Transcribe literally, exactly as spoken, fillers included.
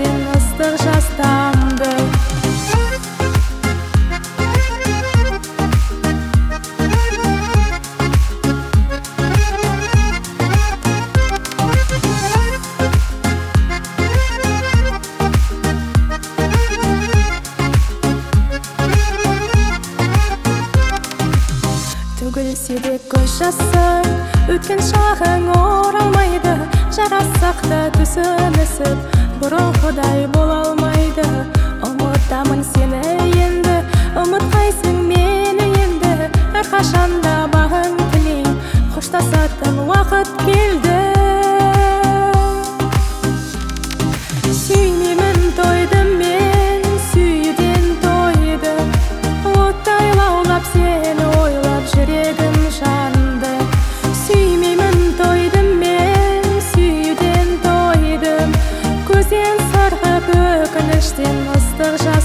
өкініштен ыстық жас тамды. Төгілсе де көз жасың, өткен шағың оралмайды. Жарассақ та түсінісіп, бұрынғыдай бола алмайды. Ұмытамын сені енді, ұмытқайсың мені енді. Әрқашанда бағың тілейм, қоштасатын уақыт келді. Сүймеймін тойды мен, сүйден тойды. Оттай лаулап сені ойлап жүрегім жанды. Сүймеймін тойды мен, сүйден тойдым. Көзден сырғып өкініштен ыстық жас